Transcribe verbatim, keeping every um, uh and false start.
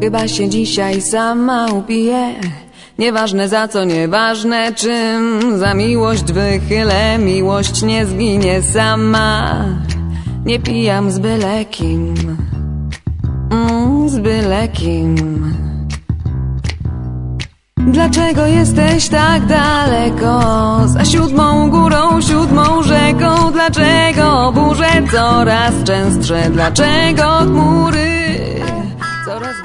Chyba się dzisiaj sama upiję. Nieważne za co, nieważne czym. Za miłość wychylę, miłość nie zginie sama. Nie pijam z byle kim, mm, z byle kim. Dlaczego jesteś tak daleko? Za siódmą górą, siódmą rzeką. Dlaczego burze coraz częstsze? Dlaczego chmury coraz